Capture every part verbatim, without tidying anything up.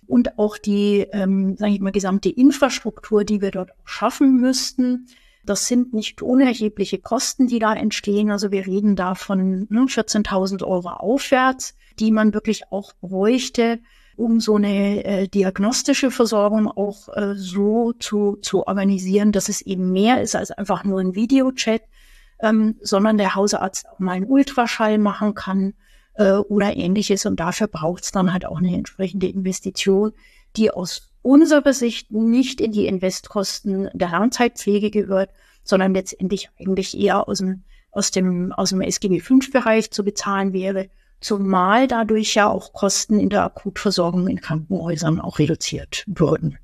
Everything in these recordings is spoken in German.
und auch die, ähm, sage ich mal, gesamte Infrastruktur, die wir dort schaffen müssten. Das sind nicht unerhebliche Kosten, die da entstehen. Also wir reden da von ne, vierzehntausend Euro aufwärts, die man wirklich auch bräuchte, um so eine äh, diagnostische Versorgung auch äh, so zu, zu organisieren, dass es eben mehr ist als einfach nur ein Videochat, ähm, sondern der Hausarzt auch mal einen Ultraschall machen kann äh, oder Ähnliches. Und dafür braucht es dann halt auch eine entsprechende Investition, die aus unserer Sicht nicht in die Investkosten der Langzeitpflege gehört, sondern letztendlich eigentlich eher aus dem, aus dem, aus dem S G B fünf Bereich zu bezahlen wäre, zumal dadurch ja auch Kosten in der Akutversorgung in Krankenhäusern auch reduziert würden.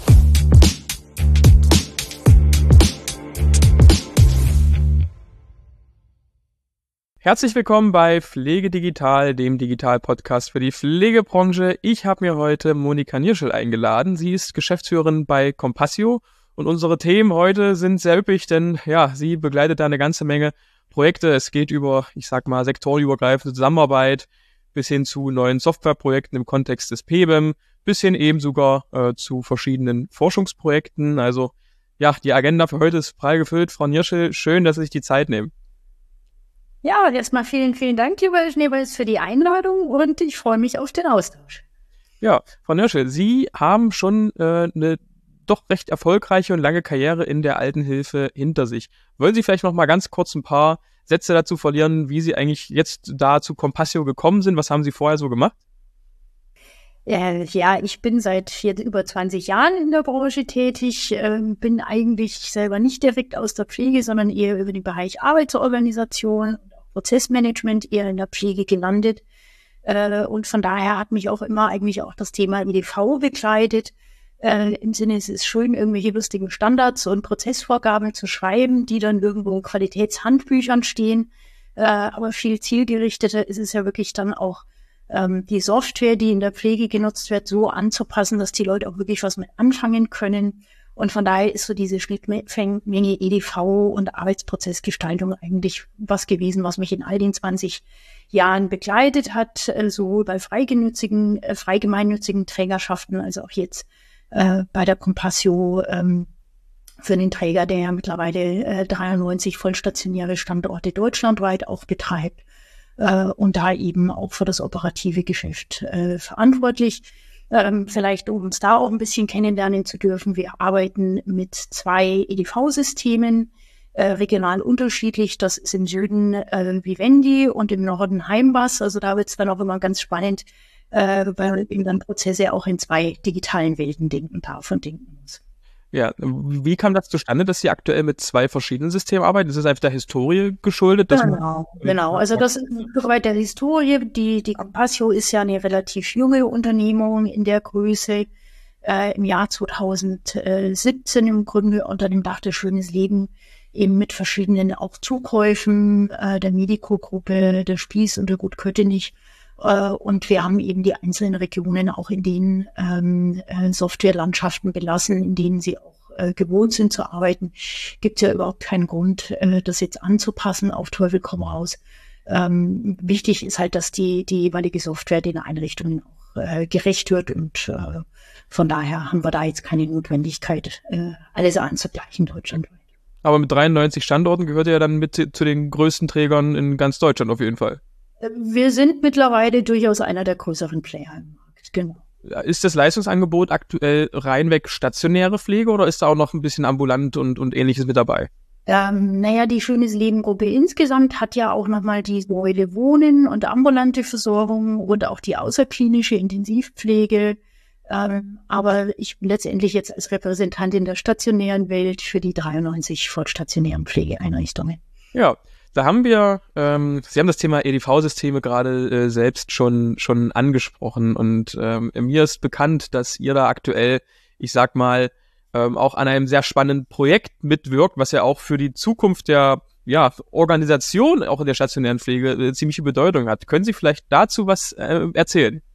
Herzlich willkommen bei Pflege Digital, dem Digital-Podcast für die Pflegebranche. Ich habe mir heute Monika Nierschel eingeladen. Sie ist Geschäftsführerin bei Compassio und unsere Themen heute sind sehr üppig, denn ja, sie begleitet da eine ganze Menge Projekte. Es geht über, ich sag mal, sektorübergreifende Zusammenarbeit bis hin zu neuen Softwareprojekten im Kontext des P B E M, bis hin eben sogar äh, zu verschiedenen Forschungsprojekten. Also ja, die Agenda für heute ist prall gefüllt. Frau Nierschel, schön, dass Sie sich die Zeit nehmen. Ja, erstmal vielen, vielen Dank, lieber Schneeweiß, für die Einladung und ich freue mich auf den Austausch. Ja, Frau Nierschel, Sie haben schon äh, eine doch recht erfolgreiche und lange Karriere in der Altenhilfe hinter sich. Wollen Sie vielleicht noch mal ganz kurz ein paar Sätze dazu verlieren, wie Sie eigentlich jetzt da zu Compassio gekommen sind? Was haben Sie vorher so gemacht? Äh, ja, ich bin seit jetzt über zwanzig Jahren in der Branche tätig, äh, bin eigentlich selber nicht direkt aus der Pflege, sondern eher über den Bereich Arbeitsorganisation und auch Prozessmanagement eher in der Pflege gelandet. Äh, und von daher hat mich auch immer eigentlich auch das Thema E D V begleitet. Äh, Im Sinne, es ist schön, irgendwelche lustigen Standards und Prozessvorgaben zu schreiben, die dann irgendwo in Qualitätshandbüchern stehen. Äh, aber viel zielgerichteter ist es ja wirklich dann auch, ähm, die Software, die in der Pflege genutzt wird, so anzupassen, dass die Leute auch wirklich was mit anfangen können. Und von daher ist so diese Schnittmenge E D V und Arbeitsprozessgestaltung eigentlich was gewesen, was mich in all den zwanzig Jahren begleitet hat, äh, sowohl bei freigemeinnützigen, äh, freigemeinnützigen Trägerschaften als auch jetzt äh, bei der Compassio ähm, für den Träger, der ja mittlerweile äh, dreiundneunzig vollstationäre Standorte deutschlandweit auch betreibt äh, und da eben auch für das operative Geschäft äh, verantwortlich. Ähm, vielleicht, um uns da auch ein bisschen kennenlernen zu dürfen, wir arbeiten mit zwei E D V-Systemen, äh, regional unterschiedlich. Das ist im Süden äh, Vivendi und im Norden Heimbas. Also da wird es dann auch immer ganz spannend, äh, weil eben dann Prozesse auch in zwei digitalen Welten denken darf und denken muss. Ja, wie kam das zustande, dass Sie aktuell mit zwei verschiedenen Systemen arbeiten? Ist es einfach der Historie geschuldet? Dass Genau, genau. Also das ist ein Stück weit der Historie. Die, die Compassio ist ja eine relativ junge Unternehmung in der Größe. Äh, im Jahr zweitausendsiebzehn im Grunde unter dem Dach des Schönes Leben eben mit verschiedenen auch Zukäufen äh, der Medico-Gruppe, der Spieß und der Gut Köthenich. Äh, und wir haben eben die einzelnen Regionen auch in den ähm, äh, Softwarelandschaften belassen, in denen sie auch äh, gewohnt sind zu arbeiten. Gibt es ja überhaupt keinen Grund, äh, das jetzt anzupassen, auf Teufel komm raus. Ähm, wichtig ist halt, dass die, die jeweilige Software den Einrichtungen auch äh, gerecht wird und äh, von daher haben wir da jetzt keine Notwendigkeit, äh, alles anzugleichen deutschlandweit. Aber mit dreiundneunzig Standorten gehört ihr ja dann mit zu den größten Trägern in ganz Deutschland auf jeden Fall. Wir sind mittlerweile durchaus einer der größeren Player im Markt, genau. Ist das Leistungsangebot aktuell reinweg stationäre Pflege oder ist da auch noch ein bisschen ambulant und, und Ähnliches mit dabei? Ähm, naja, die Schönes Leben-Gruppe insgesamt hat ja auch nochmal die Säule Wohnen und ambulante Versorgung und auch die außerklinische Intensivpflege. Ähm, aber ich bin letztendlich jetzt als Repräsentantin der stationären Welt für die dreiundneunzig vollstationären Pflegeeinrichtungen. Ja, da haben wir, ähm, Sie haben das Thema E D V-Systeme gerade äh, selbst schon schon angesprochen und ähm, mir ist bekannt, dass ihr da aktuell, ich sag mal, ähm, auch an einem sehr spannenden Projekt mitwirkt, was ja auch für die Zukunft der ja, Organisation, auch in der stationären Pflege, äh, ziemliche Bedeutung hat. Können Sie vielleicht dazu was äh, erzählen?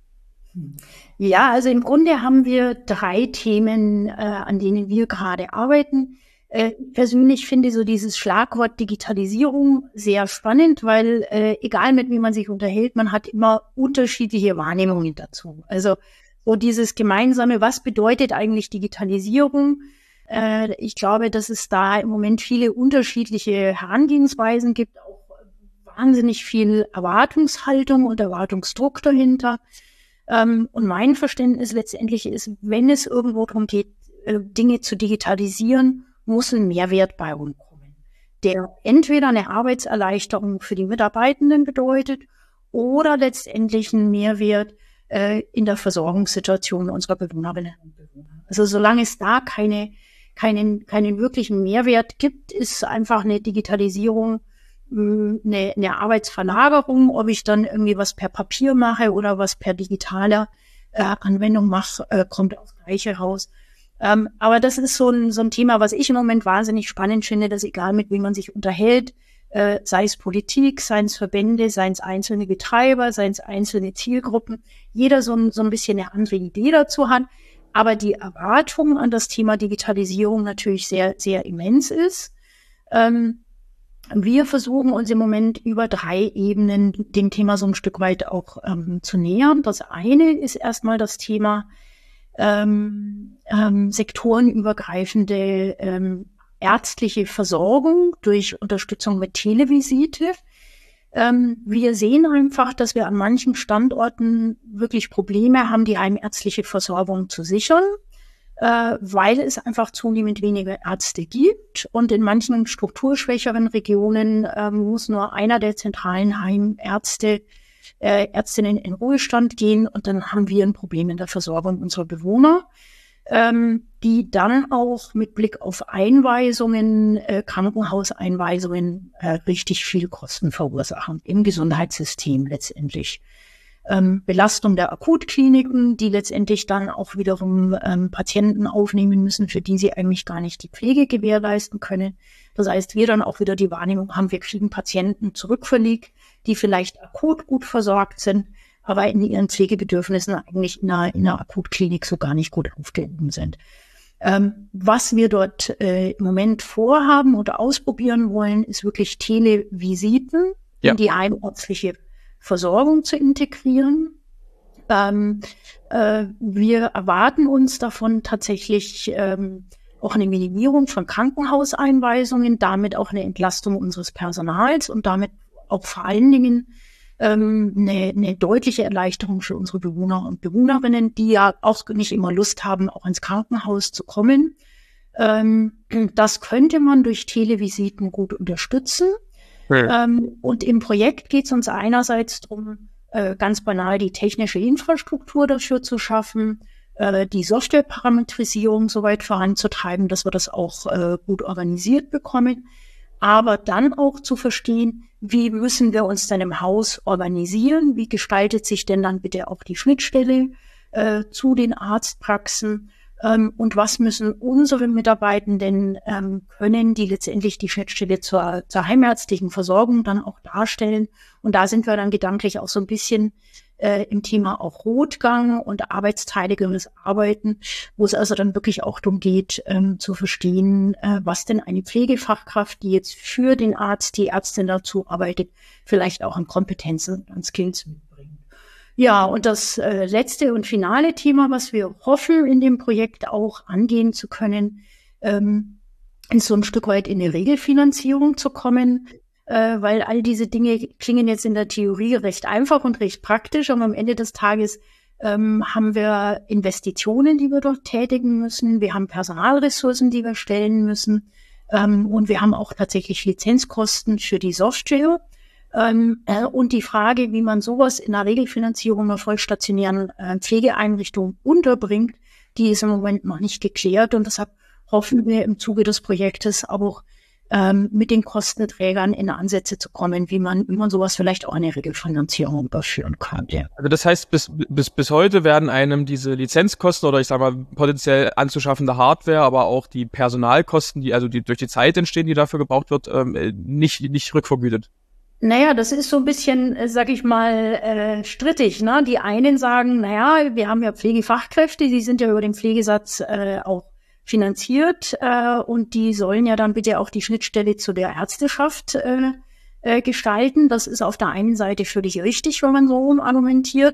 Ja, also im Grunde haben wir drei Themen, äh, an denen wir gerade arbeiten. Äh, persönlich finde so dieses Schlagwort Digitalisierung sehr spannend, weil äh, egal mit wem man sich unterhält, man hat immer unterschiedliche Wahrnehmungen dazu. Also so dieses gemeinsame, was bedeutet eigentlich Digitalisierung? Äh, ich glaube, dass es da im Moment viele unterschiedliche Herangehensweisen gibt, auch wahnsinnig viel Erwartungshaltung und Erwartungsdruck dahinter. Ähm, und mein Verständnis letztendlich ist, wenn es irgendwo darum geht, äh, Dinge zu digitalisieren, muss ein Mehrwert bei rumkommen, der entweder eine Arbeitserleichterung für die Mitarbeitenden bedeutet oder letztendlich einen Mehrwert äh, in der Versorgungssituation unserer Bewohnerinnen und Bewohner. Also solange es da keine, keinen, keinen wirklichen Mehrwert gibt, ist einfach eine Digitalisierung mh, eine, eine Arbeitsverlagerung, ob ich dann irgendwie was per Papier mache oder was per digitaler äh, Anwendung mache, äh, kommt aufs Gleiche raus. Ähm, aber das ist so ein, so ein Thema, was ich im Moment wahnsinnig spannend finde, dass egal mit wem man sich unterhält, äh, sei es Politik, seien es Verbände, seien es einzelne Betreiber, seien es einzelne Zielgruppen, jeder so ein, so ein bisschen eine andere Idee dazu hat, aber die Erwartung an das Thema Digitalisierung natürlich sehr, sehr immens ist. Ähm, wir versuchen uns im Moment über drei Ebenen dem Thema so ein Stück weit auch ähm, zu nähern. Das eine ist erstmal das Thema Ähm, ähm, sektorenübergreifende ähm, ärztliche Versorgung durch Unterstützung mit Televisite. Ähm, wir sehen einfach, dass wir an manchen Standorten wirklich Probleme haben, die heimärztliche Versorgung zu sichern, äh, weil es einfach zunehmend weniger Ärzte gibt. Und in manchen strukturschwächeren Regionen äh, muss nur einer der zentralen Heimärzte Äh, Ärztinnen in Ruhestand gehen und dann haben wir ein Problem in der Versorgung unserer Bewohner, ähm, die dann auch mit Blick auf Einweisungen, äh, Krankenhauseinweisungen äh, richtig viel Kosten verursachen im Gesundheitssystem letztendlich. Ähm, Belastung der Akutkliniken, die letztendlich dann auch wiederum ähm, Patienten aufnehmen müssen, für die sie eigentlich gar nicht die Pflege gewährleisten können. Das heißt, wir dann auch wieder die Wahrnehmung haben, wir kriegen Patienten zurückverlegt, die vielleicht akut gut versorgt sind, aber in ihren Pflegebedürfnissen eigentlich in einer, in einer Akutklinik so gar nicht gut aufgehoben sind. Ähm, was wir dort äh, im Moment vorhaben oder ausprobieren wollen, ist wirklich Televisiten ja. in die heimärztliche Versorgung zu integrieren. Ähm, äh, wir erwarten uns davon tatsächlich ähm, auch eine Minimierung von Krankenhauseinweisungen, damit auch eine Entlastung unseres Personals und damit auch vor allen Dingen ähm, eine, eine deutliche Erleichterung für unsere Bewohner und Bewohnerinnen, die ja auch nicht immer Lust haben, auch ins Krankenhaus zu kommen. Ähm, das könnte man durch Televisiten gut unterstützen. Ja. Ähm, und im Projekt geht es uns einerseits darum, äh, ganz banal die technische Infrastruktur dafür zu schaffen, äh, die Softwareparametrisierung so weit voranzutreiben, dass wir das auch äh, gut organisiert bekommen. Aber dann auch zu verstehen, wie müssen wir uns denn im Haus organisieren? Wie gestaltet sich denn dann bitte auch die Schnittstelle äh, zu den Arztpraxen? Ähm, und was müssen unsere Mitarbeitenden ähm, können, die letztendlich die Schnittstelle zur, zur heimärztlichen Versorgung dann auch darstellen? Und da sind wir dann gedanklich auch so ein bisschen äh, im Thema auch Rotgang und arbeitsteiligeres Arbeiten, wo es also dann wirklich auch darum geht, ähm, zu verstehen, äh, was denn eine Pflegefachkraft, die jetzt für den Arzt, die Ärztin dazu arbeitet, vielleicht auch an Kompetenzen und an Skills mitbringt. Ja, und das äh, letzte und finale Thema, was wir hoffen, in dem Projekt auch angehen zu können, ähm, ist so ein Stück weit in eine Regelfinanzierung zu kommen, äh, weil all diese Dinge klingen jetzt in der Theorie recht einfach und recht praktisch, aber am Ende des Tages ähm, haben wir Investitionen, die wir dort tätigen müssen, wir haben Personalressourcen, die wir stellen müssen, ähm, und wir haben auch tatsächlich Lizenzkosten für die Software. Ähm, äh, und die Frage, wie man sowas in der Regelfinanzierung einer vollstationären äh, Pflegeeinrichtung unterbringt, die ist im Moment noch nicht geklärt. Und deshalb hoffen wir im Zuge des Projektes auch ähm, mit den Kostenträgern in Ansätze zu kommen, wie man, wie man sowas vielleicht auch eine Regelfinanzierung überführen kann. Ja. Also das heißt, bis, bis, bis heute werden einem diese Lizenzkosten oder ich sage mal potenziell anzuschaffende Hardware, aber auch die Personalkosten, die also die durch die Zeit entstehen, die dafür gebraucht wird, ähm, nicht, nicht rückvergütet. Naja, das ist so ein bisschen, äh, sag ich mal, äh, strittig, ne? Die einen sagen, naja, wir haben ja Pflegefachkräfte, die sind ja über den Pflegesatz äh, auch finanziert äh, und die sollen ja dann bitte auch die Schnittstelle zu der Ärzteschaft äh, äh, gestalten. Das ist auf der einen Seite völlig richtig, wenn man so argumentiert.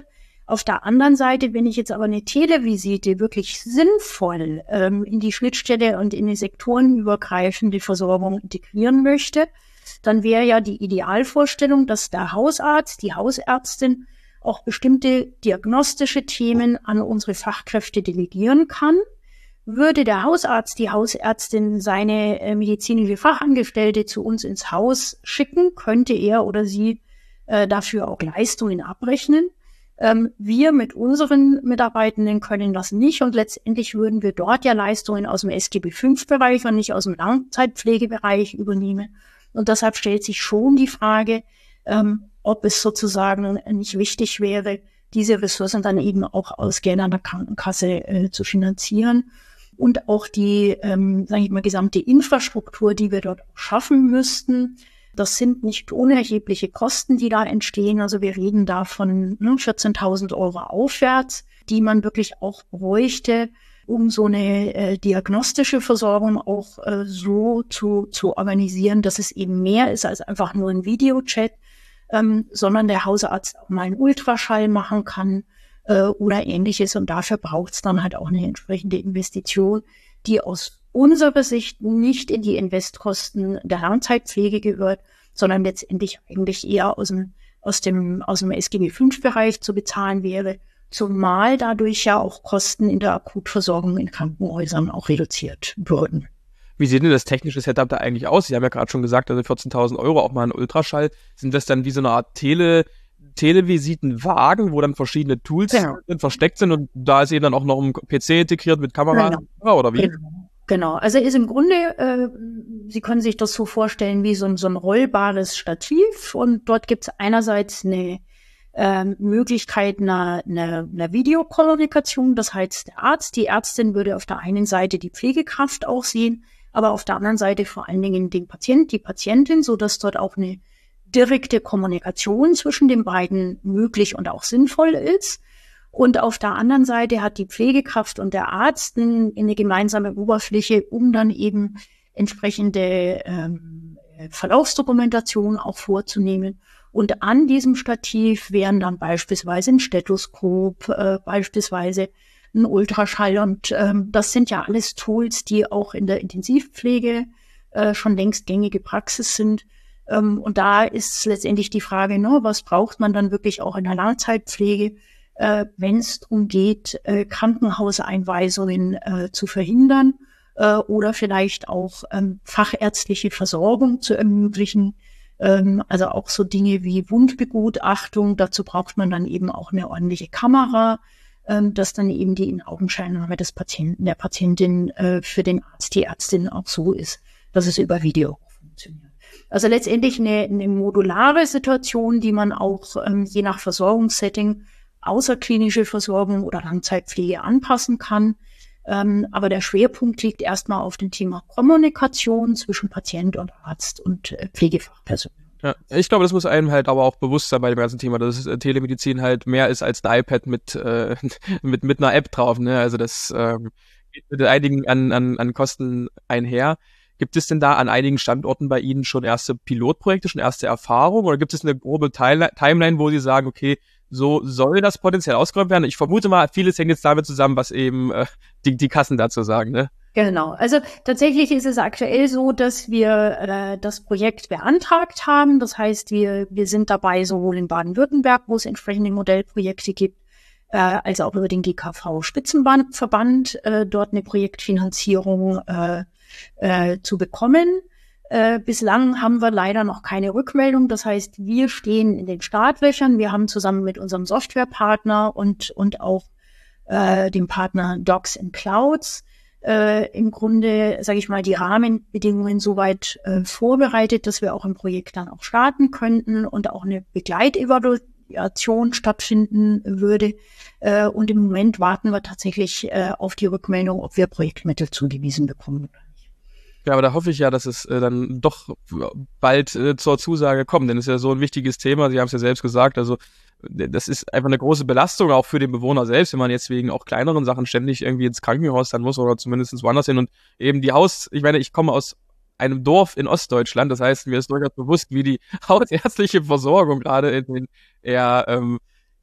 Auf der anderen Seite, wenn ich jetzt aber eine Televisite wirklich sinnvoll ähm, in die Schnittstelle und in die sektorenübergreifende Versorgung integrieren möchte, dann wäre ja die Idealvorstellung, dass der Hausarzt, die Hausärztin auch bestimmte diagnostische Themen an unsere Fachkräfte delegieren kann. Würde der Hausarzt, die Hausärztin seine äh, medizinische Fachangestellte zu uns ins Haus schicken, könnte er oder sie äh, dafür auch Leistungen abrechnen. Ähm, wir mit unseren Mitarbeitenden können das nicht und letztendlich würden wir dort ja Leistungen aus dem S G B fünf Bereich und nicht aus dem Langzeitpflegebereich übernehmen. Und deshalb stellt sich schon die Frage, ähm, ob es sozusagen nicht wichtig wäre, diese Ressourcen dann eben auch aus Geldern der Krankenkasse äh, zu finanzieren. Und auch die, ähm, sage ich mal, gesamte Infrastruktur, die wir dort schaffen müssten. Das sind nicht unerhebliche Kosten, die da entstehen. Also wir reden da von ne, vierzehntausend Euro aufwärts, die man wirklich auch bräuchte, um so eine äh, diagnostische Versorgung auch äh, so zu, zu organisieren, dass es eben mehr ist als einfach nur ein Videochat, ähm, sondern der Hausarzt auch mal einen Ultraschall machen kann äh, oder Ähnliches. Und dafür braucht es dann halt auch eine entsprechende Investition, die aus unserer Sicht nicht in die Investkosten der Langzeitpflege gehört, sondern letztendlich eigentlich eher aus dem, aus dem, aus dem S G B fünf Bereich zu bezahlen wäre, zumal dadurch ja auch Kosten in der Akutversorgung in Krankenhäusern auch reduziert würden. Wie sieht denn das technische Setup da eigentlich aus? Sie haben ja gerade schon gesagt, also vierzehntausend Euro, auch mal ein Ultraschall. Sind das dann wie so eine Art Tele, Televisitenwagen, wo dann verschiedene Tools Genau. drin versteckt sind und da ist eben dann auch noch ein P C integriert mit Kamera? Genau. Oder wie? Genau. Genau, also ist im Grunde, äh, Sie können sich das so vorstellen wie so ein, so ein rollbares Stativ und dort gibt es einerseits eine äh, Möglichkeit einer, einer, einer Videokommunikation, das heißt der Arzt, die Ärztin würde auf der einen Seite die Pflegekraft auch sehen, aber auf der anderen Seite vor allen Dingen den Patient, die Patientin, sodass dort auch eine direkte Kommunikation zwischen den beiden möglich und auch sinnvoll ist. Und auf der anderen Seite hat die Pflegekraft und der Arzt eine gemeinsame Oberfläche, um dann eben entsprechende ähm, Verlaufsdokumentation auch vorzunehmen. Und an diesem Stativ wären dann beispielsweise ein Stethoskop, äh, beispielsweise ein Ultraschall. Und ähm, das sind ja alles Tools, die auch in der Intensivpflege äh, schon längst gängige Praxis sind. Ähm, und da ist letztendlich die Frage, ne, was braucht man dann wirklich auch in der Langzeitpflege, Äh, wenn es darum geht, äh, Krankenhauseinweisungen äh, zu verhindern äh, oder vielleicht auch ähm, fachärztliche Versorgung zu ermöglichen. Ähm, also auch so Dinge wie Wundbegutachtung. Dazu braucht man dann eben auch eine ordentliche Kamera, ähm, dass dann eben die In-Augenscheinnahme des Patienten, der Patientin äh, für den Arzt, die Ärztin auch so ist, dass es über Video funktioniert. Also letztendlich eine, eine modulare Situation, die man auch ähm, je nach Versorgungssetting außerklinische Versorgung oder Langzeitpflege anpassen kann. Ähm, aber der Schwerpunkt liegt erstmal auf dem Thema Kommunikation zwischen Patient und Arzt und äh, Pflegefachpersonal. Ja, ich glaube, das muss einem halt aber auch bewusst sein bei dem ganzen Thema, dass äh, Telemedizin halt mehr ist als ein iPad mit äh, mit mit einer App drauf. Ne? Also das ähm, geht mit einigen an, an, an Kosten einher. Gibt es denn da an einigen Standorten bei Ihnen schon erste Pilotprojekte, schon erste Erfahrungen? Oder gibt es eine grobe Timeline, wo Sie sagen, okay, so soll das potenziell ausgeräumt werden? Ich vermute mal, vieles hängt jetzt damit zusammen, was eben äh, die, die Kassen dazu sagen, ne? Genau. Also tatsächlich ist es aktuell so, dass wir äh, das Projekt beantragt haben. Das heißt, wir, wir sind dabei, sowohl in Baden-Württemberg, wo es entsprechende Modellprojekte gibt, äh, als auch über den G K V-Spitzenverband äh, dort eine Projektfinanzierung äh, äh, zu bekommen. Äh, bislang haben wir leider noch keine Rückmeldung. Das heißt, wir stehen in den Startlöchern. Wir haben zusammen mit unserem Softwarepartner und, und auch äh, dem Partner Docs and Clouds äh, im Grunde, sage ich mal, die Rahmenbedingungen soweit äh, vorbereitet, dass wir auch im Projekt dann auch starten könnten und auch eine Begleitevaluation stattfinden würde. Äh, und im Moment warten wir tatsächlich äh, auf die Rückmeldung, ob wir Projektmittel zugewiesen bekommen. Ja, aber da hoffe ich ja, dass es äh, dann doch bald äh, zur Zusage kommt, denn es ist ja so ein wichtiges Thema, Sie haben es ja selbst gesagt, also das ist einfach eine große Belastung auch für den Bewohner selbst, wenn man jetzt wegen auch kleineren Sachen ständig irgendwie ins Krankenhaus dann muss oder zumindest woanders hin und eben die Haus, ich meine, ich komme aus einem Dorf in Ostdeutschland, das heißt, mir ist durchaus bewusst, wie die hausärztliche Versorgung gerade in den eher, ähm,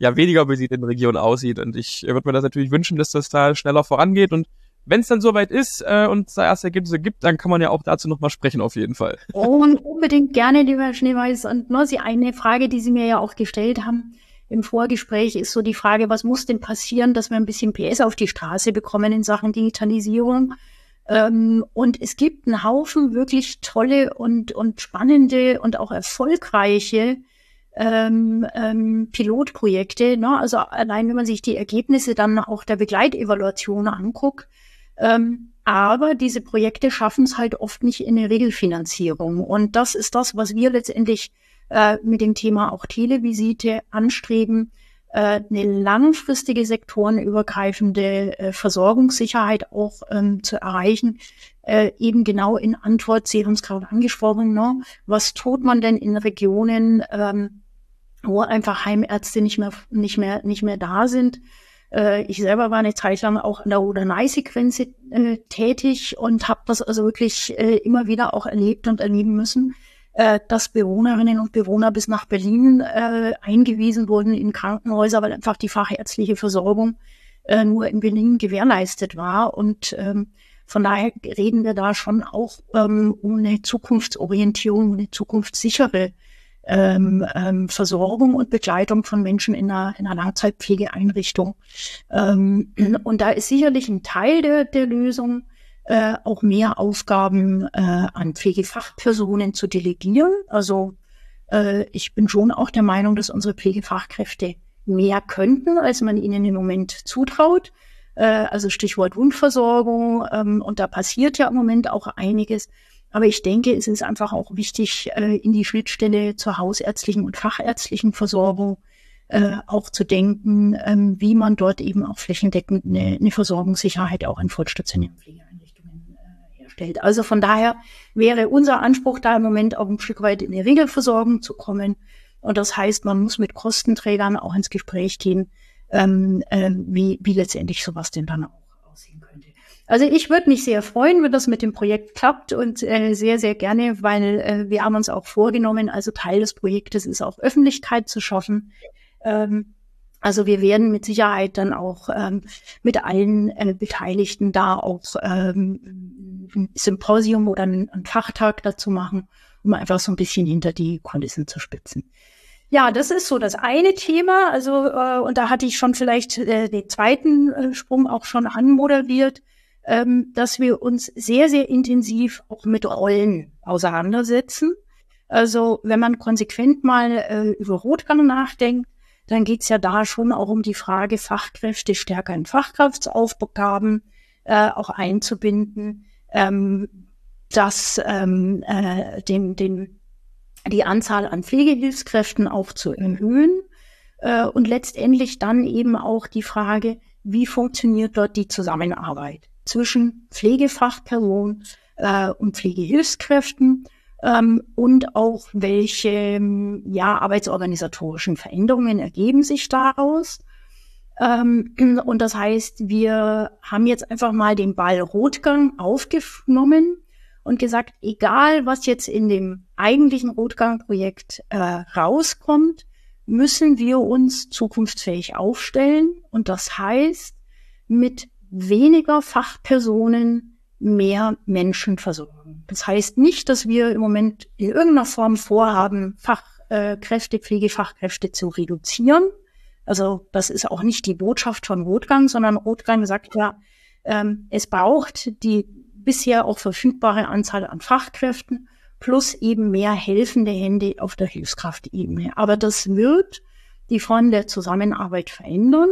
ja weniger besiedelten Regionen aussieht. Und ich würde mir das natürlich wünschen, dass das da schneller vorangeht. Und wenn es dann soweit ist äh, und es da erste Ergebnisse gibt, dann kann man ja auch dazu nochmal sprechen auf jeden Fall. Und unbedingt gerne, lieber Herr Schneeweiß. Und nur Sie eine Frage, die Sie mir ja auch gestellt haben im Vorgespräch, ist so die Frage, was muss denn passieren, dass wir ein bisschen P S auf die Straße bekommen in Sachen Digitalisierung? Ähm, und es gibt einen Haufen wirklich tolle und, und spannende und auch erfolgreiche ähm, ähm, Pilotprojekte. Ne? Also allein, wenn man sich die Ergebnisse dann auch der Begleitevaluation anguckt. Ähm, aber diese Projekte schaffen es halt oft nicht in eine Regelfinanzierung. Und das ist das, was wir letztendlich äh, mit dem Thema auch Televisite anstreben, äh, eine langfristige sektorenübergreifende äh, Versorgungssicherheit auch ähm, zu erreichen. Äh, eben genau in Antwort, Sie haben es gerade angesprochen, ne? Was tut man denn in Regionen, ähm, wo einfach Heimärzte nicht mehr, nicht mehr, nicht mehr da sind? Äh, ich selber war eine Zeit lang auch an der Oder-Neiße-Grenze äh, tätig und habe das also wirklich äh, immer wieder auch erlebt und erleben müssen, äh, dass Bewohnerinnen und Bewohner bis nach Berlin äh, eingewiesen wurden in Krankenhäuser, weil einfach die fachärztliche Versorgung äh, nur in Berlin gewährleistet war. Und ähm, von daher reden wir da schon auch ähm, um eine Zukunftsorientierung, eine zukunftssichere Ähm, ähm, Versorgung und Begleitung von Menschen in einer, in einer Langzeitpflegeeinrichtung. Ähm, und da ist sicherlich ein Teil der, der Lösung, äh, auch mehr Aufgaben äh, an Pflegefachpersonen zu delegieren. Also äh, ich bin schon auch der Meinung, dass unsere Pflegefachkräfte mehr könnten, als man ihnen im Moment zutraut. Äh, also Stichwort Wundversorgung. Ähm, und da passiert ja im Moment auch einiges. Aber ich denke, es ist einfach auch wichtig, äh, in die Schnittstelle zur hausärztlichen und fachärztlichen Versorgung äh, auch zu denken, ähm, wie man dort eben auch flächendeckend eine, eine Versorgungssicherheit auch in vollstationären Pflegeeinrichtungen äh, herstellt. Also von daher wäre unser Anspruch da im Moment auch ein Stück weit in die Regelversorgung zu kommen. Und das heißt, man muss mit Kostenträgern auch ins Gespräch gehen, ähm, äh, wie, wie letztendlich sowas denn dann auch aussehen könnte. Also ich würde mich sehr freuen, wenn das mit dem Projekt klappt und äh, sehr, sehr gerne, weil äh, wir haben uns auch vorgenommen, also Teil des Projektes ist auch Öffentlichkeit zu schaffen. Ähm, also wir werden mit Sicherheit dann auch ähm, mit allen äh, Beteiligten da auch ähm, ein Symposium oder einen, einen Fachtag dazu machen, um einfach so ein bisschen hinter die Kulissen zu spitzen. Ja, das ist so das eine Thema. Also äh, und da hatte ich schon vielleicht äh, den zweiten äh, Sprung auch schon anmoderiert, ähm, dass wir uns sehr, sehr intensiv auch mit Rollen auseinandersetzen. Also wenn man konsequent mal äh, über Rotgang nachdenkt, dann geht's ja da schon auch um die Frage, Fachkräfte stärker in Fachkraftaufgaben äh, auch einzubinden, ähm, dass ähm, äh, den, den, die Anzahl an Pflegehilfskräften auch zu erhöhen äh, und letztendlich dann eben auch die Frage, wie funktioniert dort die Zusammenarbeit zwischen Pflegefachpersonen äh, und Pflegehilfskräften ähm, und auch welche ja, arbeitsorganisatorischen Veränderungen ergeben sich daraus. Ähm, und das heißt, wir haben jetzt einfach mal den Ball Rotgang aufgenommen und gesagt, egal was jetzt in dem eigentlichen Rotgang-Projekt äh, rauskommt, müssen wir uns zukunftsfähig aufstellen. Und das heißt, mit weniger Fachpersonen mehr Menschen versorgen. Das heißt nicht, dass wir im Moment in irgendeiner Form vorhaben, Fachkräfte, Pflegefachkräfte zu reduzieren. Also das ist auch nicht die Botschaft von Rotgang, sondern Rotgang sagt ja, ähm, es braucht die bisher auch verfügbare Anzahl an Fachkräften plus eben mehr helfende Hände auf der Hilfskraftebene. Aber das wird die Form der Zusammenarbeit verändern.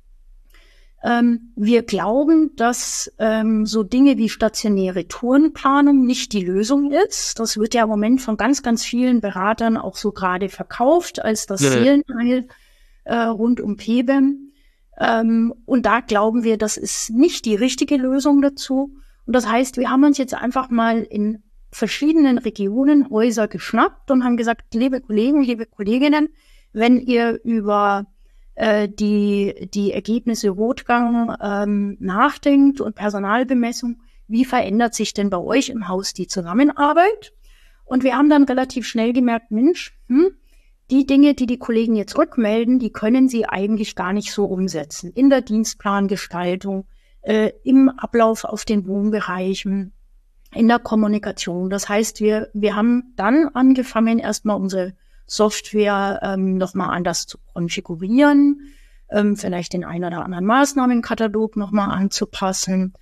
Ähm, wir glauben, dass ähm, so Dinge wie stationäre Tourenplanung nicht die Lösung ist. Das wird ja im Moment von ganz, ganz vielen Beratern auch so gerade verkauft als das ja. Seelenheil äh, rund um P B E M. Ähm, und da glauben wir, das ist nicht die richtige Lösung dazu. Und das heißt, wir haben uns jetzt einfach mal in verschiedenen Regionen Häuser geschnappt und haben gesagt, liebe Kollegen, liebe Kolleginnen, wenn ihr über äh, die, die Ergebnisse Rotgang ähm, nachdenkt und Personalbemessung, wie verändert sich denn bei euch im Haus die Zusammenarbeit? Und wir haben dann relativ schnell gemerkt, Mensch, hm, die Dinge, die die Kollegen jetzt rückmelden, die können sie eigentlich gar nicht so umsetzen. In der Dienstplangestaltung, äh, im Ablauf auf den Wohnbereichen, in der Kommunikation. Das heißt, wir, wir haben dann angefangen, erstmal unsere Software ähm, nochmal anders zu konfigurieren, ähm, vielleicht den einen oder anderen Maßnahmenkatalog nochmal anzupassen,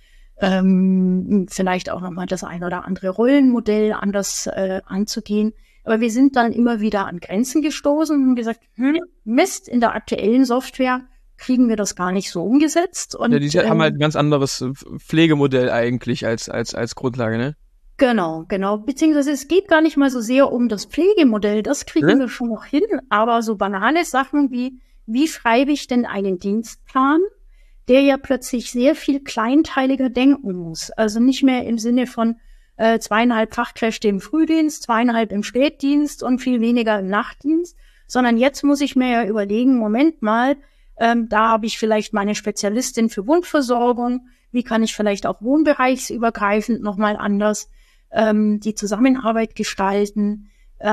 ähm, vielleicht auch nochmal das ein oder andere Rollenmodell anders äh, anzugehen. Aber wir sind dann immer wieder an Grenzen gestoßen und gesagt, hm, Mist, in der aktuellen Software kriegen wir das gar nicht so umgesetzt. Und, ja, die ähm, haben halt ein ganz anderes Pflegemodell eigentlich als, als, als Grundlage, ne? Genau, genau. Beziehungsweise es geht gar nicht mal so sehr um das Pflegemodell, das kriegen ja. wir schon noch hin, aber so banale Sachen wie, wie schreibe ich denn einen Dienstplan, der ja plötzlich sehr viel kleinteiliger denken muss. Also nicht mehr im Sinne von äh, zweieinhalb Fachkräfte im Frühdienst, zweieinhalb im Spätdienst und viel weniger im Nachtdienst, sondern jetzt muss ich mir ja überlegen, Moment mal, ähm, da habe ich vielleicht meine Spezialistin für Wundversorgung, wie kann ich vielleicht auch wohnbereichsübergreifend nochmal anders ähm, die Zusammenarbeit gestalten,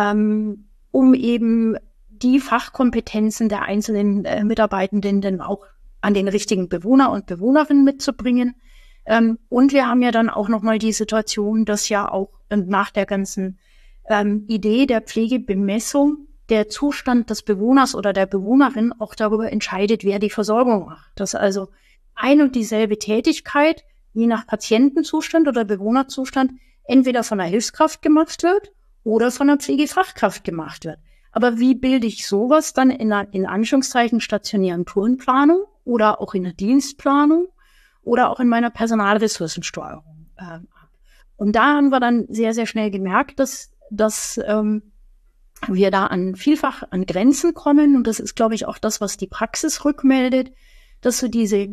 ähm, um eben die Fachkompetenzen der einzelnen äh, Mitarbeitenden dann auch an den richtigen Bewohner und Bewohnerinnen mitzubringen. Ähm, und wir haben ja dann auch nochmal die Situation, dass ja auch äh, nach der ganzen ähm, Idee der Pflegebemessung der Zustand des Bewohners oder der Bewohnerin auch darüber entscheidet, wer die Versorgung macht. Dass also ein und dieselbe Tätigkeit, je nach Patientenzustand oder Bewohnerzustand, entweder von einer Hilfskraft gemacht wird oder von einer Pflegefachkraft gemacht wird. Aber wie bilde ich sowas dann in einer, in Anführungszeichen, stationären Tourenplanung oder auch in der Dienstplanung oder auch in meiner Personalressourcensteuerung äh, ab? Und da haben wir dann sehr, sehr schnell gemerkt, dass, dass ähm, wir da an vielfach an Grenzen kommen. Und das ist, glaube ich, auch das, was die Praxis rückmeldet, dass so diese,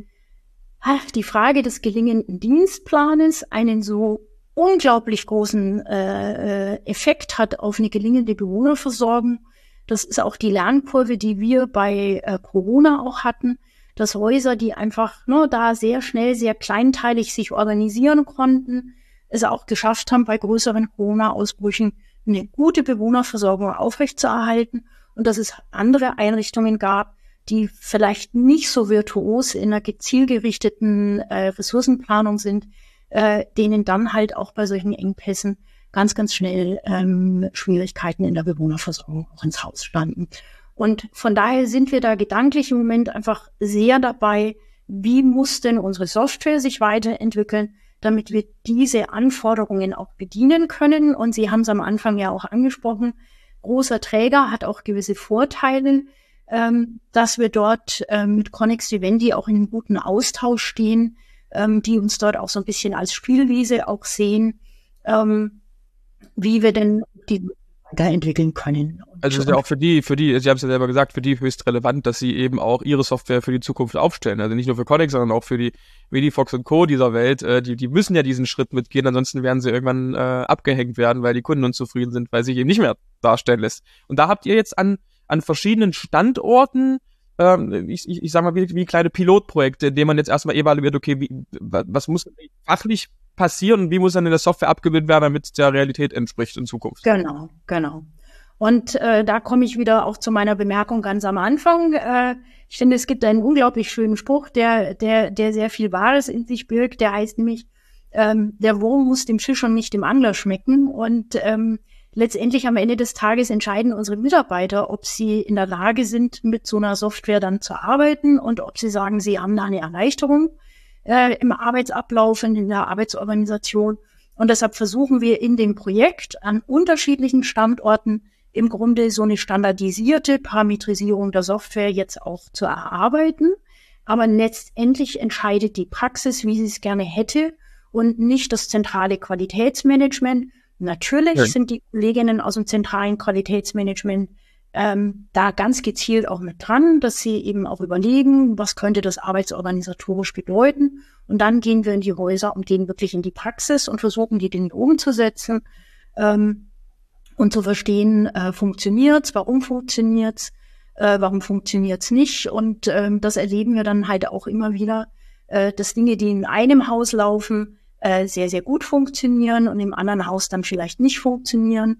die Frage des gelingenden Dienstplanes einen so unglaublich großen äh, Effekt hat auf eine gelingende Bewohnerversorgung. Das ist auch die Lernkurve, die wir bei äh, Corona auch hatten, dass Häuser, die einfach ne, da sehr schnell, sehr kleinteilig sich organisieren konnten, es auch geschafft haben, bei größeren Corona-Ausbrüchen eine gute Bewohnerversorgung aufrechtzuerhalten und dass es andere Einrichtungen gab, die vielleicht nicht so virtuos in einer zielgerichteten äh, Ressourcenplanung sind, äh, denen dann halt auch bei solchen Engpässen ganz, ganz schnell ähm, Schwierigkeiten in der Bewohnerversorgung auch ins Haus standen. Und von daher sind wir da gedanklich im Moment einfach sehr dabei, wie muss denn unsere Software sich weiterentwickeln, damit wir diese Anforderungen auch bedienen können. Und Sie haben es am Anfang ja auch angesprochen, großer Träger hat auch gewisse Vorteile, ähm, dass wir dort ähm, mit Connex Vivendi auch in einem guten Austausch stehen, ähm, die uns dort auch so ein bisschen als Spielwiese auch sehen, ähm, wie wir denn die weiterentwickeln können. Also es ist ja auch für die, für die, Sie haben es ja selber gesagt, für die höchst relevant, dass sie eben auch ihre Software für die Zukunft aufstellen. Also nicht nur für Connex, sondern auch für die Medifox und Co. dieser Welt. Äh, die, die müssen ja diesen Schritt mitgehen, ansonsten werden sie irgendwann äh, abgehängt werden, weil die Kunden unzufrieden sind, weil sich eben nicht mehr darstellen lässt. Und da habt ihr jetzt an, an verschiedenen Standorten, ähm, ich, ich, ich sag mal, wie, wie kleine Pilotprojekte, in denen man jetzt erstmal evaluiert, okay, wie, was muss fachlich passieren und wie muss dann in der Software abgebildet werden, damit es der Realität entspricht in Zukunft. Genau, genau. Und äh, da komme ich wieder auch zu meiner Bemerkung ganz am Anfang. Äh, ich finde, es gibt einen unglaublich schönen Spruch, der, der, der sehr viel Wahres in sich birgt. Der heißt nämlich, ähm, der Wurm muss dem Fisch und nicht dem Angler schmecken. Und ähm, letztendlich am Ende des Tages entscheiden unsere Mitarbeiter, ob sie in der Lage sind, mit so einer Software dann zu arbeiten und ob sie sagen, sie haben da eine Erleichterung äh, im Arbeitsablauf und in der Arbeitsorganisation. Und deshalb versuchen wir in dem Projekt an unterschiedlichen Standorten im Grunde so eine standardisierte Parametrisierung der Software jetzt auch zu erarbeiten. Aber letztendlich entscheidet die Praxis, wie sie es gerne hätte und nicht das zentrale Qualitätsmanagement. Natürlich ja. sind die Kolleginnen aus dem zentralen Qualitätsmanagement ähm, da ganz gezielt auch mit dran, dass sie eben auch überlegen, was könnte das arbeitsorganisatorisch bedeuten. Und dann gehen wir in die Häuser und gehen wirklich in die Praxis und versuchen, die Dinge umzusetzen. Ähm, Und zu verstehen, äh, funktioniert's, warum funktioniert's, äh, warum funktioniert's nicht. Und ähm, das erleben wir dann halt auch immer wieder, äh, dass Dinge, die in einem Haus laufen, äh, sehr, sehr gut funktionieren und im anderen Haus dann vielleicht nicht funktionieren.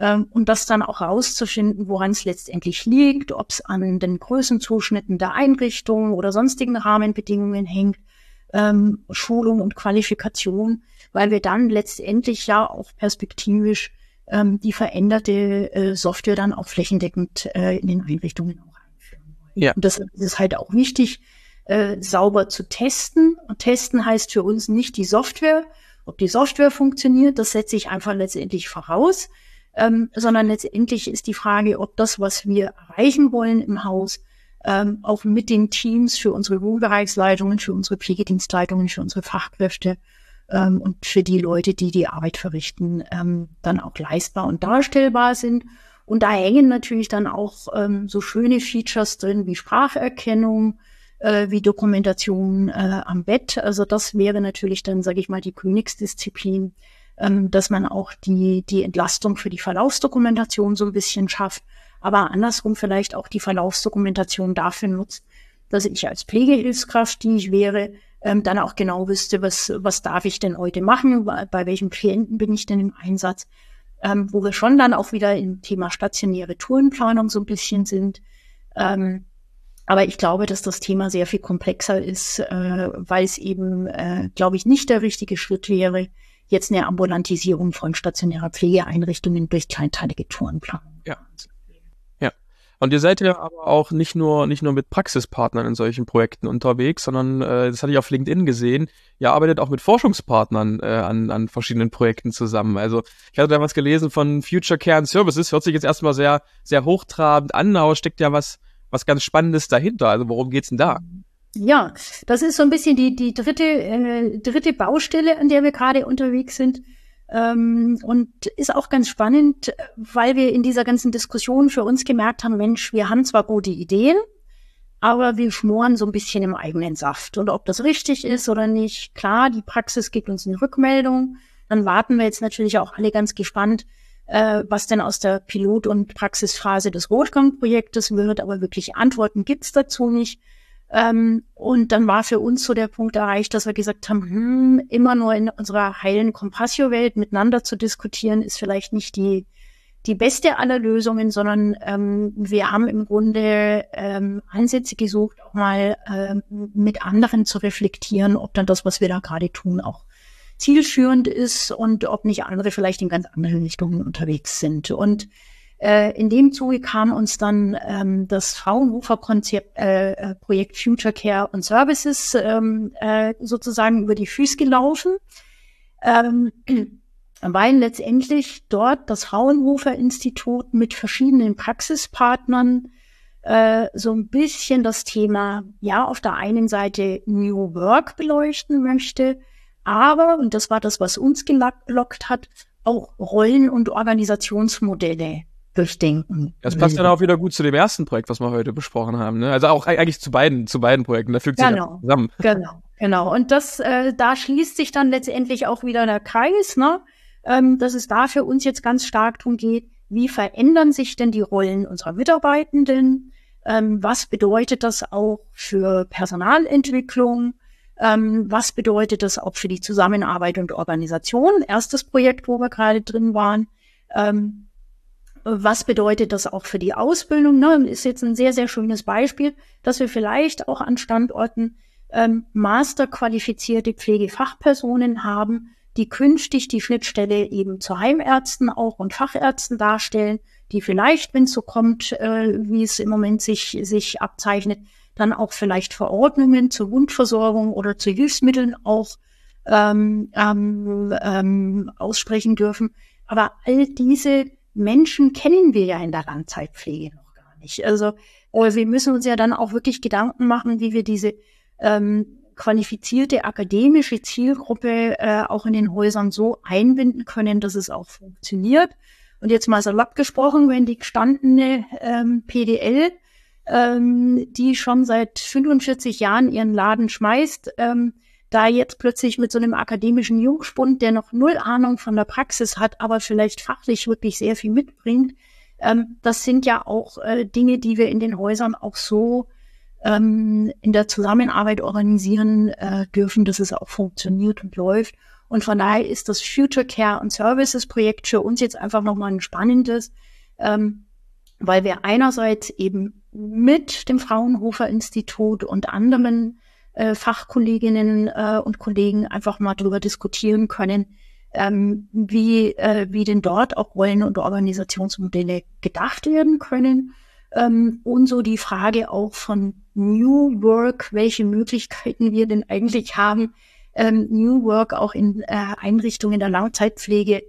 ähm, und das dann auch rauszufinden, woran es letztendlich liegt, ob es an den Größenzuschnitten der Einrichtung oder sonstigen Rahmenbedingungen hängt, ähm, Schulung und Qualifikation, weil wir dann letztendlich ja auch perspektivisch ähm, die veränderte äh, Software dann auch flächendeckend äh, in den Einrichtungen auch einführen wollen. Ja. Und das ist halt auch wichtig, äh, sauber zu testen. Und testen heißt für uns nicht die Software, ob die Software funktioniert, das setze ich einfach letztendlich voraus, ähm, sondern letztendlich ist die Frage, ob das, was wir erreichen wollen im Haus, ähm, auch mit den Teams für unsere Wohnbereichsleitungen, für unsere Pflegedienstleitungen, für unsere Fachkräfte ähm, und für die Leute, die die Arbeit verrichten, ähm, dann auch leistbar und darstellbar sind. Und da hängen natürlich dann auch ähm, so schöne Features drin wie Spracherkennung, äh, wie Dokumentation äh, am Bett. Also das wäre natürlich dann, sage ich mal, die Königsdisziplin, ähm, dass man auch die, die Entlastung für die Verlaufsdokumentation so ein bisschen schafft, aber andersrum vielleicht auch die Verlaufsdokumentation dafür nutzt, dass ich als Pflegehilfskraft, die ich wäre, ähm, dann auch genau wüsste, was, was darf ich denn heute machen, bei, bei welchem Klienten bin ich denn im Einsatz, ähm, wo wir schon dann auch wieder im Thema stationäre Tourenplanung so ein bisschen sind. Ähm, aber ich glaube, dass das Thema sehr viel komplexer ist, äh, weil es eben, äh, glaube ich, nicht der richtige Schritt wäre, jetzt eine Ambulantisierung von stationärer Pflegeeinrichtungen durch kleinteilige Tourenplanung. Ja. Und ihr seid ja aber auch nicht nur nicht nur mit Praxispartnern in solchen Projekten unterwegs, sondern äh, das hatte ich auf LinkedIn gesehen, ihr arbeitet auch mit Forschungspartnern äh, an an verschiedenen Projekten zusammen. Also ich hatte da was gelesen von Future Care and Services, hört sich jetzt erstmal sehr sehr hochtrabend an, aber steckt ja was was ganz Spannendes dahinter. Also worum geht's denn da? Ja, das ist so ein bisschen die die dritte äh, dritte Baustelle, an der wir gerade unterwegs sind. Ähm, und ist auch ganz spannend, weil wir in dieser ganzen Diskussion für uns gemerkt haben, Mensch, wir haben zwar gute Ideen, aber wir schmoren so ein bisschen im eigenen Saft. Und ob das richtig ist oder nicht, klar, die Praxis gibt uns eine Rückmeldung. Dann warten wir jetzt natürlich auch alle ganz gespannt, äh, was denn aus der Pilot- und Praxisphase des Rotgang-Projektes wird. Aber wirklich Antworten gibt's dazu nicht. Ähm, und dann war für uns so der Punkt erreicht, dass wir gesagt haben, hm, immer nur in unserer heilen Compassio-Welt miteinander zu diskutieren, ist vielleicht nicht die die beste aller Lösungen, sondern ähm, wir haben im Grunde ähm, Ansätze gesucht, auch mal ähm, mit anderen zu reflektieren, ob dann das, was wir da gerade tun, auch zielführend ist und ob nicht andere vielleicht in ganz anderen Richtungen unterwegs sind. Und Äh, in dem Zuge kam uns dann ähm, das Fraunhofer-Konzept, äh, Projekt Future Care and Services ähm, äh, sozusagen über die Füße gelaufen, ähm, weil letztendlich dort das Fraunhofer-Institut mit verschiedenen Praxispartnern äh, so ein bisschen das Thema, ja, auf der einen Seite New Work beleuchten möchte, aber, und das war das, was uns gelockt hat, auch Rollen- und Organisationsmodelle durchdenken. Das passt dann auch wieder gut zu dem ersten Projekt, was wir heute besprochen haben, ne? Also auch eigentlich zu beiden, zu beiden Projekten, da fügt sich genau, das zusammen. Genau, genau. Und das, äh, da schließt sich dann letztendlich auch wieder der Kreis, ne? Ähm, dass es da für uns jetzt ganz stark darum geht, wie verändern sich denn die Rollen unserer Mitarbeitenden? Ähm, was bedeutet das auch für Personalentwicklung? Ähm, was bedeutet das auch für die Zusammenarbeit und Organisation? Erstes Projekt, wo wir gerade drin waren. Ähm, Was bedeutet das auch für die Ausbildung? Ne? Ist jetzt ein sehr, sehr schönes Beispiel, dass wir vielleicht auch an Standorten ähm, masterqualifizierte Pflegefachpersonen haben, die künftig die Schnittstelle eben zu Heimärzten auch und Fachärzten darstellen, die vielleicht, wenn es so kommt, äh, wie es im Moment sich, sich abzeichnet, dann auch vielleicht Verordnungen zur Wundversorgung oder zu Hilfsmitteln auch ähm, ähm, ähm, aussprechen dürfen. Aber all diese Menschen kennen wir ja in der Langzeitpflege noch gar nicht. Also äh, wir müssen uns ja dann auch wirklich Gedanken machen, wie wir diese ähm, qualifizierte akademische Zielgruppe äh, auch in den Häusern so einbinden können, dass es auch funktioniert. Und jetzt mal salopp gesprochen, wenn die gestandene ähm, P D L, ähm, die schon seit fünfundvierzig Jahren ihren Laden schmeißt, ähm, da jetzt plötzlich mit so einem akademischen Jungspund, der noch null Ahnung von der Praxis hat, aber vielleicht fachlich wirklich sehr viel mitbringt, ähm, das sind ja auch äh, Dinge, die wir in den Häusern auch so ähm, in der Zusammenarbeit organisieren äh, dürfen, dass es auch funktioniert und läuft. Und von daher ist das Future Care and Services Projekt für uns jetzt einfach nochmal ein spannendes, ähm, weil wir einerseits eben mit dem Fraunhofer Institut und anderen äh, Fachkolleginnen äh, und Kollegen einfach mal darüber diskutieren können, ähm, wie, äh, wie denn dort auch Rollen- und Organisationsmodelle gedacht werden können. Ähm, und so die Frage auch von New Work, welche Möglichkeiten wir denn eigentlich haben, ähm, New Work auch in äh, Einrichtungen der Langzeitpflege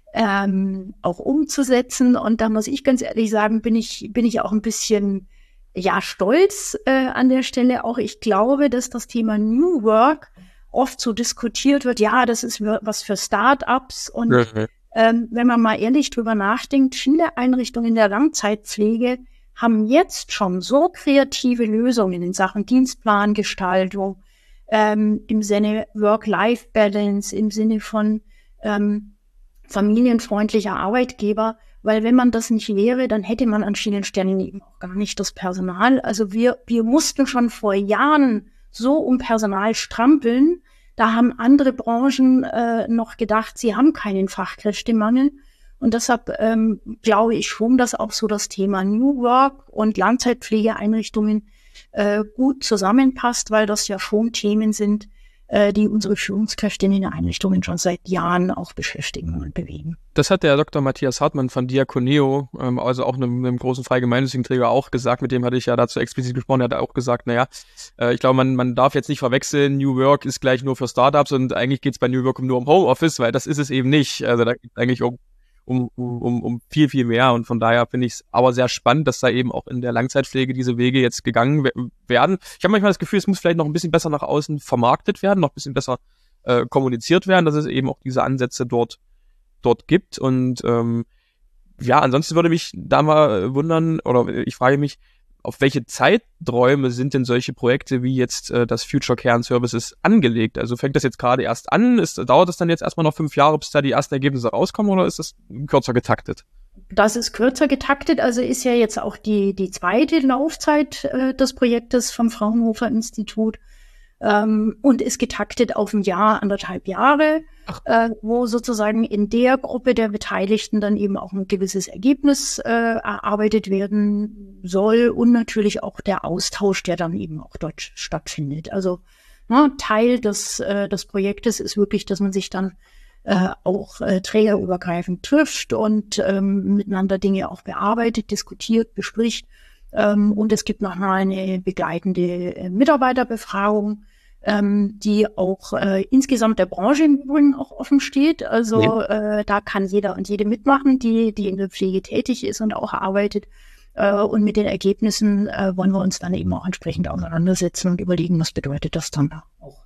ähm, auch umzusetzen. Und da muss ich ganz ehrlich sagen, bin ich, bin ich auch ein bisschen, ja, stolz äh, an der Stelle. Auch ich glaube, dass das Thema New Work oft so diskutiert wird, ja, das ist was für Start-ups. Und mhm. ähm, wenn man mal ehrlich drüber nachdenkt, viele Einrichtungen der Langzeitpflege haben jetzt schon so kreative Lösungen in Sachen Dienstplangestaltung, ähm, im Sinne Work-Life-Balance, im Sinne von ähm, familienfreundlicher Arbeitgeber, weil wenn man das nicht wäre, dann hätte man an vielen Stellen eben auch gar nicht das Personal. Also wir, wir mussten schon vor Jahren so um Personal strampeln. Da haben andere Branchen äh, noch gedacht, sie haben keinen Fachkräftemangel. Und deshalb ähm, glaube ich schon, dass auch so das Thema New Work und Langzeitpflegeeinrichtungen äh, gut zusammenpasst, weil das ja schon Themen sind, äh, die unsere Führungskräfte in den Einrichtungen schon seit Jahren auch beschäftigen und bewegen. Das hat der Doktor Matthias Hartmann von Diakoneo, ähm, also auch einem, einem großen freien gemeinnützigen Träger, auch gesagt. Mit dem hatte ich ja dazu explizit gesprochen. Er hat auch gesagt, naja, äh, ich glaube, man, man darf jetzt nicht verwechseln, New Work ist gleich nur für Startups und eigentlich geht es bei New Work nur um Homeoffice, weil das ist es eben nicht. Also da geht es eigentlich um Um, um, um viel, viel mehr. Und von daher finde ich es aber sehr spannend, dass da eben auch in der Langzeitpflege diese Wege jetzt gegangen we- werden. Ich habe manchmal das Gefühl, es muss vielleicht noch ein bisschen besser nach außen vermarktet werden, noch ein bisschen besser äh, kommuniziert werden, dass es eben auch diese Ansätze dort dort gibt. Und ähm, ja, ansonsten würde mich da mal wundern, oder ich frage mich, auf welche Zeiträume sind denn solche Projekte wie jetzt äh, das Future Care and Services angelegt? Also fängt das jetzt gerade erst an? Ist, dauert es dann jetzt erstmal noch fünf Jahre, bis da die ersten Ergebnisse rauskommen, oder ist das kürzer getaktet? Das ist kürzer getaktet, also ist ja jetzt auch die, die zweite Laufzeit äh, des Projektes vom Fraunhofer Institut ähm, und ist getaktet auf ein Jahr, anderthalb Jahre, äh, wo sozusagen in der Gruppe der Beteiligten dann eben auch ein gewisses Ergebnis äh, erarbeitet werden soll und natürlich auch der Austausch, der dann eben auch dort stattfindet. Also na, Teil des, äh, des Projektes ist wirklich, dass man sich dann äh, auch äh, trägerübergreifend trifft und ähm, miteinander Dinge auch bearbeitet, diskutiert, bespricht. Ähm, und es gibt noch mal eine begleitende äh, Mitarbeiterbefragung, ähm, die auch äh, insgesamt der Branche im Übrigen auch offen steht. Also ja. äh, da kann jeder und jede mitmachen, die, die in der Pflege tätig ist und auch arbeitet. Äh, und mit den Ergebnissen äh, wollen wir uns dann eben auch entsprechend auseinandersetzen und überlegen, was bedeutet das dann auch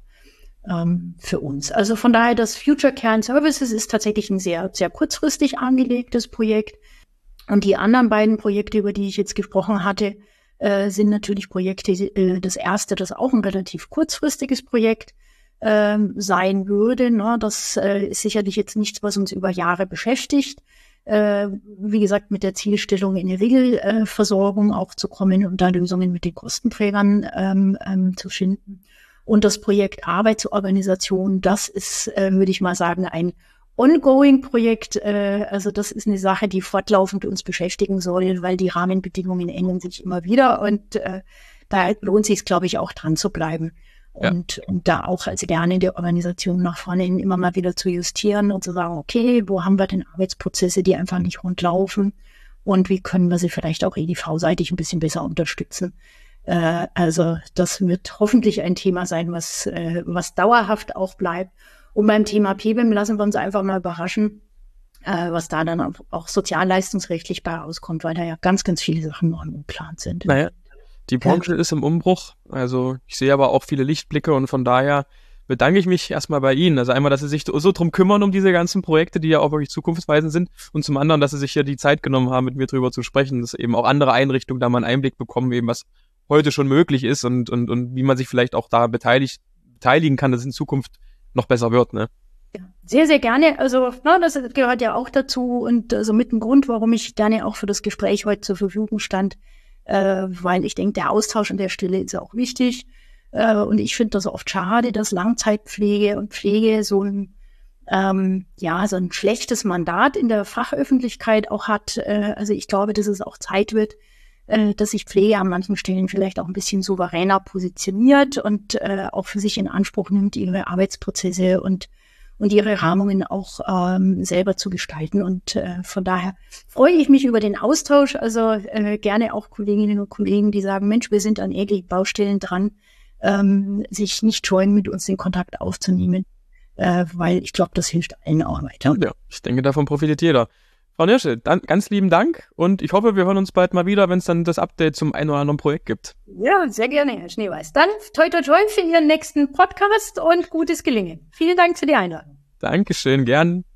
ähm, für uns. Also von daher, das Future Care and Services ist tatsächlich ein sehr, sehr kurzfristig angelegtes Projekt. Und die anderen beiden Projekte, über die ich jetzt gesprochen hatte, äh, sind natürlich Projekte, äh, das erste, das auch ein relativ kurzfristiges Projekt äh, sein würde. Ne? Das äh, ist sicherlich jetzt nichts, was uns über Jahre beschäftigt. Äh, wie gesagt, mit der Zielstellung in die Regelversorgung äh, auch zu kommen und da Lösungen mit den Kostenträgern ähm, ähm, zu finden. Und das Projekt Arbeitsorganisation, das ist, äh, würde ich mal sagen, ein Ongoing-Projekt, äh, also das ist eine Sache, die fortlaufend uns beschäftigen soll, weil die Rahmenbedingungen ändern sich immer wieder und äh, da lohnt sich es, glaube ich, auch dran zu bleiben und, ja. und da auch als lernende Organisation nach vorne hin immer mal wieder zu justieren und zu sagen, okay, wo haben wir denn Arbeitsprozesse, die einfach nicht rund laufen und wie können wir sie vielleicht auch E D V-seitig ein bisschen besser unterstützen. Äh, also das wird hoffentlich ein Thema sein, was, äh, was dauerhaft auch bleibt. Und beim Thema P B I M lassen wir uns einfach mal überraschen, äh, was da dann auch sozialleistungsrechtlich bei rauskommt, weil da ja ganz, ganz viele Sachen noch geplant sind. Naja, die Branche ja. ist im Umbruch. Also ich sehe aber auch viele Lichtblicke und von daher bedanke ich mich erstmal bei Ihnen. Also einmal, dass Sie sich so drum kümmern um diese ganzen Projekte, die ja auch wirklich zukunftsweisend sind und zum anderen, dass Sie sich ja die Zeit genommen haben, mit mir drüber zu sprechen, dass eben auch andere Einrichtungen da mal einen Einblick bekommen, eben was heute schon möglich ist und, und, und wie man sich vielleicht auch da beteiligt, beteiligen kann, dass es in Zukunft noch besser wird, ne? Ja, sehr, sehr gerne. Also, na, das gehört ja auch dazu und also mit dem Grund, warum ich gerne auch für das Gespräch heute zur Verfügung stand, äh, weil ich denke, der Austausch an der Stelle ist auch wichtig. Äh, und ich finde das oft schade, dass Langzeitpflege und Pflege so ein, ähm, ja, so ein schlechtes Mandat in der Fachöffentlichkeit auch hat. Äh, also ich glaube, dass es auch Zeit wird, äh, dass sich Pflege an manchen Stellen vielleicht auch ein bisschen souveräner positioniert und äh, auch für sich in Anspruch nimmt, ihre Arbeitsprozesse und und ihre Rahmungen auch ähm, selber zu gestalten. Und äh, von daher freue ich mich über den Austausch. Also äh, gerne auch Kolleginnen und Kollegen, die sagen, Mensch, wir sind an ähnlichen Baustellen dran, ähm, sich nicht scheuen, mit uns den Kontakt aufzunehmen, äh, weil ich glaube, das hilft allen auch weiter. Ja, ich denke, davon profitiert jeder. Frau Nirschl, dann ganz lieben Dank und ich hoffe, wir hören uns bald mal wieder, wenn es dann das Update zum einen oder anderen Projekt gibt. Ja, sehr gerne, Herr Schneeweiß. Dann toi toi toi für Ihren nächsten Podcast und gutes Gelingen. Vielen Dank für die Einladung. Dankeschön, gern.